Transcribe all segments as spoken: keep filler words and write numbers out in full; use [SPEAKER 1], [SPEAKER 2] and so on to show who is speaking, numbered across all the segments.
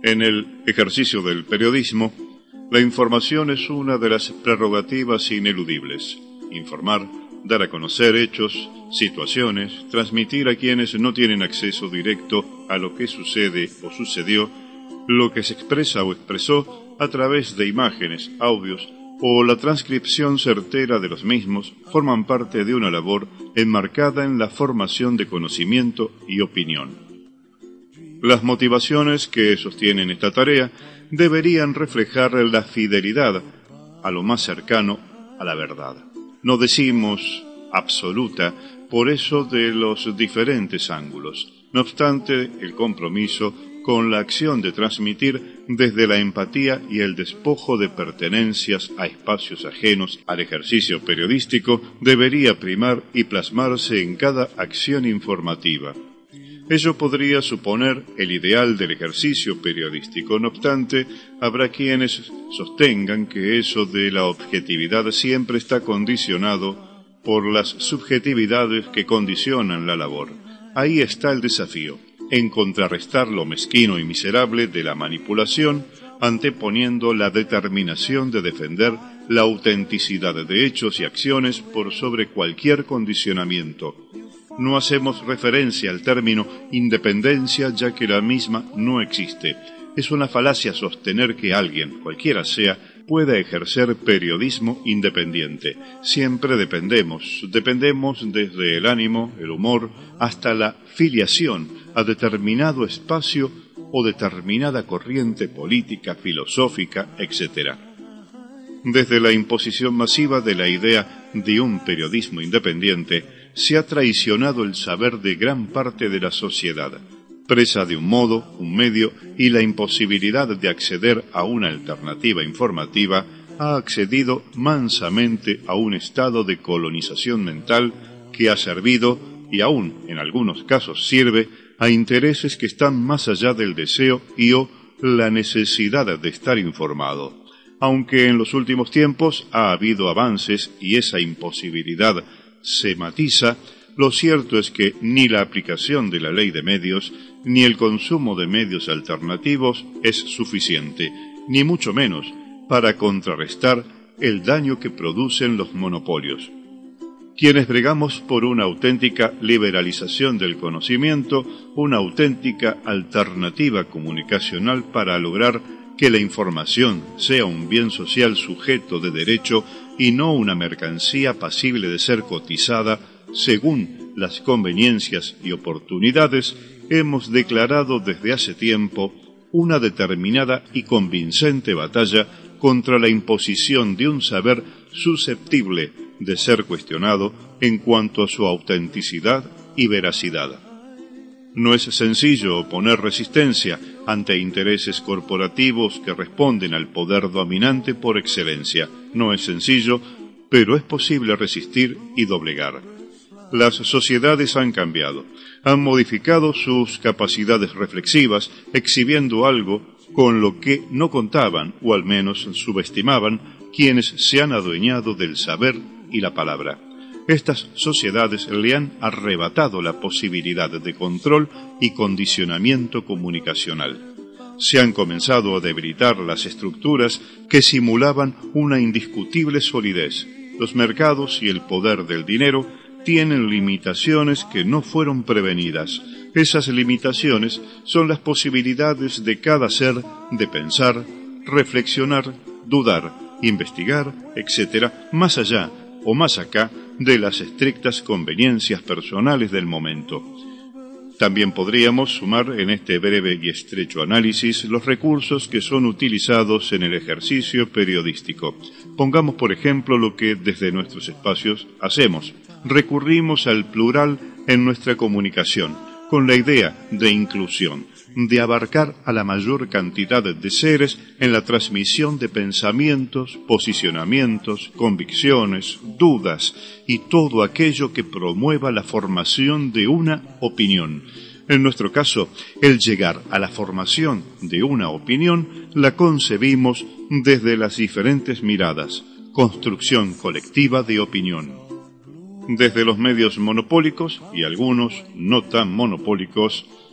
[SPEAKER 1] En el ejercicio del periodismo, la información es una de las prerrogativas ineludibles. Informar, dar a conocer hechos, situaciones, transmitir a quienes no tienen acceso directo a lo que sucede o sucedió, lo que se expresa o expresó a través de imágenes, audios o la transcripción certera de los mismos, forman parte de una labor enmarcada en la formación de conocimiento y opinión. Las motivaciones que sostienen esta tarea deberían reflejar la fidelidad a lo más cercano a la verdad. No decimos absoluta por eso de los diferentes ángulos. No obstante, el compromiso con la acción de transmitir desde la empatía y el despojo de pertenencias a espacios ajenos al ejercicio periodístico debería primar y plasmarse en cada acción informativa. Ello podría suponer el ideal del ejercicio periodístico. No obstante, habrá quienes sostengan que eso de la objetividad siempre está condicionado por las subjetividades que condicionan la labor. Ahí está el desafío, en contrarrestar lo mezquino y miserable de la manipulación, anteponiendo la determinación de defender la autenticidad de hechos y acciones por sobre cualquier condicionamiento. No hacemos referencia al término independencia, ya que la misma no existe. Es una falacia sostener que alguien, cualquiera sea, pueda ejercer periodismo independiente. Siempre dependemos, dependemos desde el ánimo, el humor, hasta la filiación a determinado espacio o determinada corriente política, filosófica, etcétera. Desde la imposición masiva de la idea de un periodismo independiente, se ha traicionado el saber de gran parte de la sociedad, presa de un modo, un medio y la imposibilidad de acceder a una alternativa informativa, ha accedido mansamente a un estado de colonización mental que ha servido, y aún en algunos casos sirve, a intereses que están más allá del deseo y o la necesidad de estar informado. Aunque en los últimos tiempos ha habido avances y esa imposibilidad se matiza, lo cierto es que ni la aplicación de la ley de medios, ni el consumo de medios alternativos es suficiente, ni mucho menos para contrarrestar el daño que producen los monopolios. Quienes bregamos por una auténtica liberalización del conocimiento, una auténtica alternativa comunicacional para lograr que la información sea un bien social sujeto de derecho y no una mercancía pasible de ser cotizada según las conveniencias y oportunidades, hemos declarado desde hace tiempo una determinada y convincente batalla contra la imposición de un saber susceptible de ser cuestionado en cuanto a su autenticidad y veracidad. No es sencillo oponer resistencia ante intereses corporativos que responden al poder dominante por excelencia. No es sencillo, pero es posible resistir y doblegar. Las sociedades han cambiado, han modificado sus capacidades reflexivas, exhibiendo algo con lo que no contaban, o al menos subestimaban, quienes se han adueñado del saber y la palabra. Estas sociedades le han arrebatado la posibilidad de control y condicionamiento comunicacional. Se han comenzado a debilitar las estructuras que simulaban una indiscutible solidez. Los mercados y el poder del dinero tienen limitaciones que no fueron prevenidas. Esas limitaciones son las posibilidades de cada ser de pensar, reflexionar, dudar, investigar, etcétera, más allá o más acá de las estrictas conveniencias personales del momento. También podríamos sumar en este breve y estrecho análisis los recursos que son utilizados en el ejercicio periodístico. Pongamos por ejemplo lo que desde nuestros espacios hacemos. Recurrimos al plural en nuestra comunicación, con la idea de inclusión, de abarcar a la mayor cantidad de seres en la transmisión de pensamientos, posicionamientos, convicciones, dudas y todo aquello que promueva la formación de una opinión. En nuestro caso, el llegar a la formación de una opinión la concebimos desde las diferentes miradas, construcción colectiva de opinión. Desde los medios monopólicos y algunos no tan monopólicos,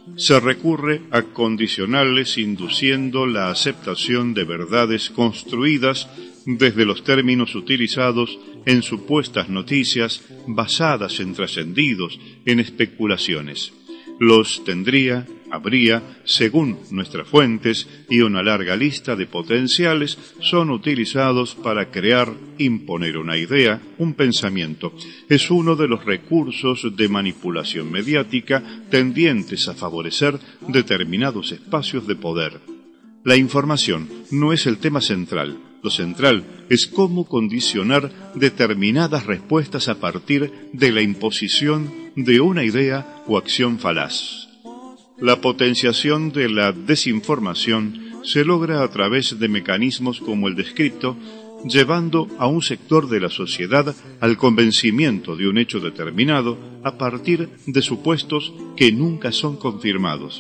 [SPEAKER 1] se recurre a condicionales induciendo la aceptación de verdades construidas desde los términos utilizados en supuestas noticias basadas en trascendidos, en especulaciones. Los tendría, habría, según nuestras fuentes, y una larga lista de potenciales son utilizados para crear, imponer una idea, un pensamiento. Es uno de los recursos de manipulación mediática tendientes a favorecer determinados espacios de poder. La información no es el tema central. Lo central es cómo condicionar determinadas respuestas a partir de la imposición de una idea o acción falaz. La potenciación de la desinformación se logra a través de mecanismos como el descrito, llevando a un sector de la sociedad al convencimiento de un hecho determinado a partir de supuestos que nunca son confirmados.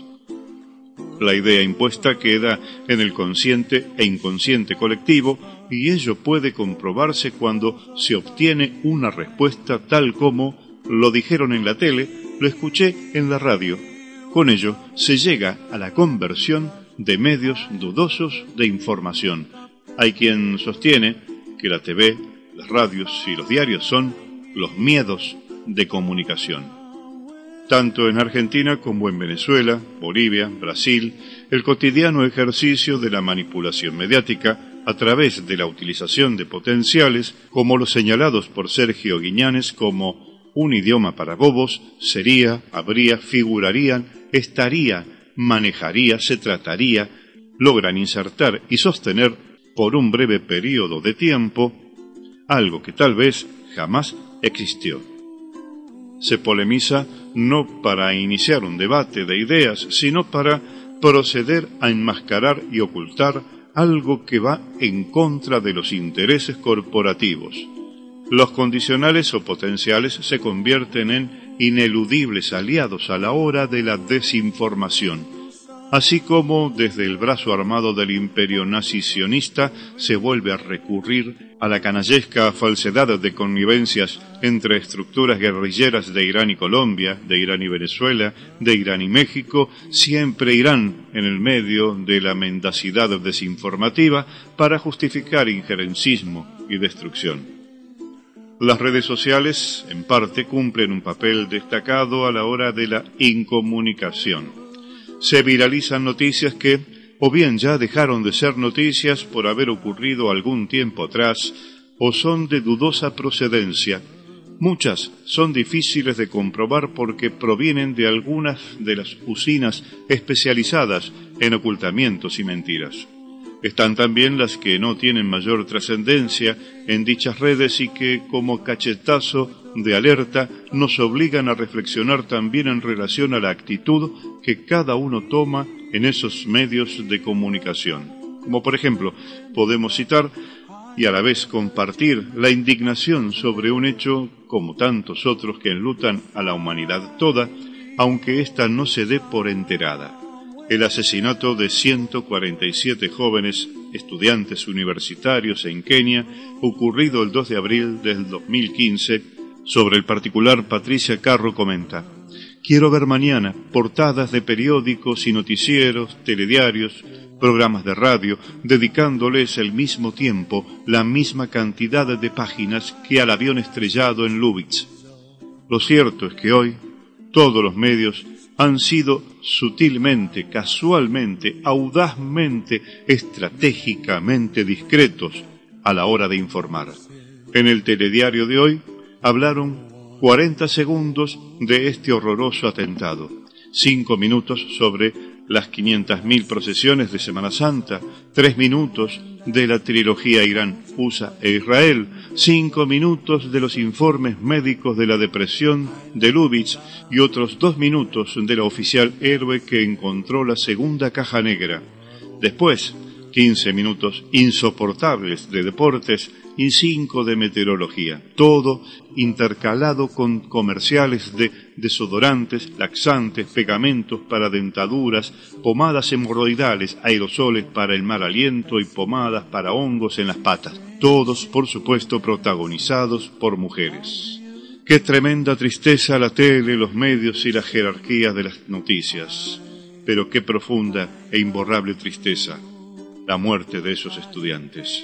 [SPEAKER 1] La idea impuesta queda en el consciente e inconsciente colectivo y ello puede comprobarse cuando se obtiene una respuesta tal como lo dijeron en la tele, lo escuché en la radio. Con ello se llega a la conversión de medios dudosos de información. Hay quien sostiene que la T V, las radios y los diarios son los miedos de comunicación. Tanto en Argentina como en Venezuela, Bolivia, Brasil, el cotidiano ejercicio de la manipulación mediática a través de la utilización de potenciales, como los señalados por Sergio Guiñanes como un idioma para bobos, sería, habría, figurarían, estaría, manejaría, se trataría, logran insertar y sostener por un breve periodo de tiempo algo que tal vez jamás existió. Se polemiza no para iniciar un debate de ideas, sino para proceder a enmascarar y ocultar algo que va en contra de los intereses corporativos. Los condicionales o potenciales se convierten en ineludibles aliados a la hora de la desinformación, así como desde el brazo armado del imperio nazi sionista se vuelve a recurrir a la canallesca falsedad de connivencias entre estructuras guerrilleras de Irán y Colombia, de Irán y Venezuela, de Irán y México, siempre Irán en el medio de la mendacidad desinformativa para justificar injerencismo y destrucción. Las redes sociales, en parte, cumplen un papel destacado a la hora de la incomunicación. Se viralizan noticias que, o bien ya dejaron de ser noticias por haber ocurrido algún tiempo atrás, o son de dudosa procedencia. Muchas son difíciles de comprobar porque provienen de algunas de las usinas especializadas en ocultamientos y mentiras. Están también las que no tienen mayor trascendencia en dichas redes y que, como cachetazo de alerta, nos obligan a reflexionar también en relación a la actitud que cada uno toma en esos medios de comunicación. Como por ejemplo, podemos citar y a la vez compartir la indignación sobre un hecho, como tantos otros que enlutan a la humanidad toda, aunque ésta no se dé por enterada. El asesinato de ciento cuarenta y siete jóvenes estudiantes universitarios en Kenia, ocurrido el dos de abril del dos mil quince, sobre el particular Patricia Carro comenta: quiero ver mañana portadas de periódicos y noticieros, telediarios, programas de radio, dedicándoles al mismo tiempo la misma cantidad de páginas que al avión estrellado en Lubitz. Lo cierto es que hoy todos los medios han sido sutilmente, casualmente, audazmente, estratégicamente discretos a la hora de informar. En el telediario de hoy hablaron cuarenta segundos de este horroroso atentado, cinco minutos sobre las quinientas mil procesiones de Semana Santa, tres minutos de la trilogía Irán, U S A e Israel, cinco minutos de los informes médicos de la depresión de Lubitz y otros dos minutos de la oficial héroe que encontró la segunda caja negra. Después, quince minutos insoportables de deportes y cinco de meteorología, todo intercalado con comerciales de desodorantes, laxantes, pegamentos para dentaduras, pomadas hemorroidales, aerosoles para el mal aliento y pomadas para hongos en las patas, todos por supuesto protagonizados por mujeres. Qué tremenda tristeza la tele, los medios y las jerarquías de las noticias. Pero qué profunda e imborrable tristeza la muerte de esos estudiantes.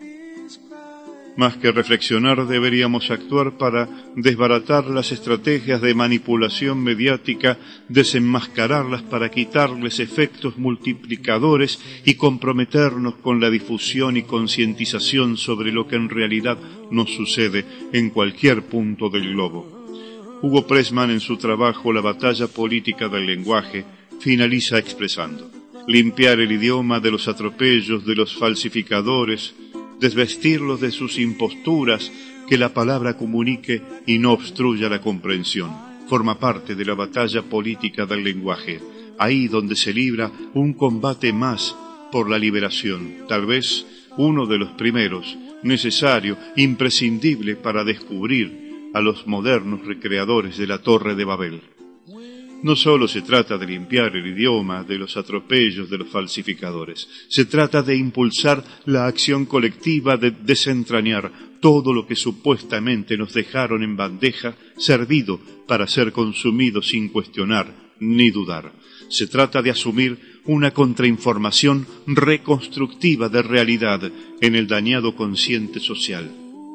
[SPEAKER 1] Más que reflexionar, deberíamos actuar para desbaratar las estrategias de manipulación mediática, desenmascararlas para quitarles efectos multiplicadores y comprometernos con la difusión y concientización sobre lo que en realidad nos sucede en cualquier punto del globo. Hugo Pressman, en su trabajo La batalla política del lenguaje, finaliza expresando: limpiar el idioma de los atropellos, de los falsificadores, desvestirlos de sus imposturas, que la palabra comunique y no obstruya la comprensión. Forma parte de la batalla política del lenguaje, ahí donde se libra un combate más por la liberación, tal vez uno de los primeros, necesario, imprescindible para descubrir a los modernos recreadores de la Torre de Babel. No solo se trata de limpiar el idioma de los atropellos de los falsificadores, se trata de impulsar la acción colectiva, de desentrañar todo lo que supuestamente nos dejaron en bandeja, servido para ser consumido sin cuestionar ni dudar. Se trata de asumir una contrainformación reconstructiva de realidad en el dañado consciente social.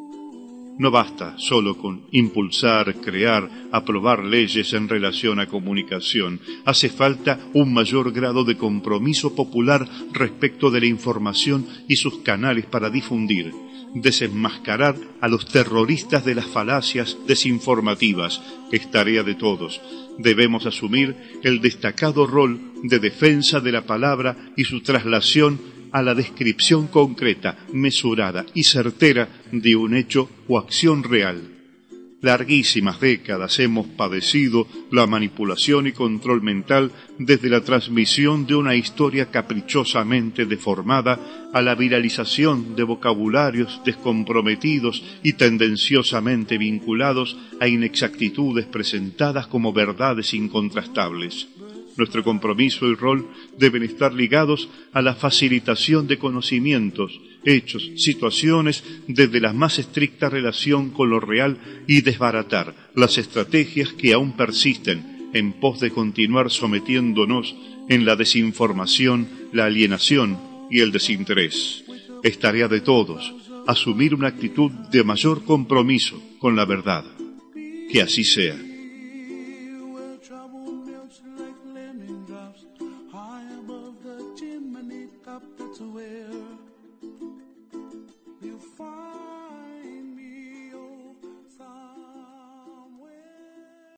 [SPEAKER 1] No basta solo con impulsar, crear, aprobar leyes en relación a comunicación. Hace falta un mayor grado de compromiso popular respecto de la información y sus canales para difundir, desenmascarar a los terroristas de las falacias desinformativas. Es tarea de todos. Debemos asumir el destacado rol de defensa de la palabra y su traslación a la descripción concreta, mesurada y certera de un hecho o acción real. Larguísimas décadas hemos padecido la manipulación y control mental desde la transmisión de una historia caprichosamente deformada a la viralización de vocabularios descomprometidos y tendenciosamente vinculados a inexactitudes presentadas como verdades incontrastables. Nuestro compromiso y rol deben estar ligados a la facilitación de conocimientos, hechos, situaciones desde la más estricta relación con lo real y desbaratar las estrategias que aún persisten en pos de continuar sometiéndonos en la desinformación, la alienación y el desinterés. Es tarea de todos asumir una actitud de mayor compromiso con la verdad. Que así sea.
[SPEAKER 2] High above the chimney top, that's where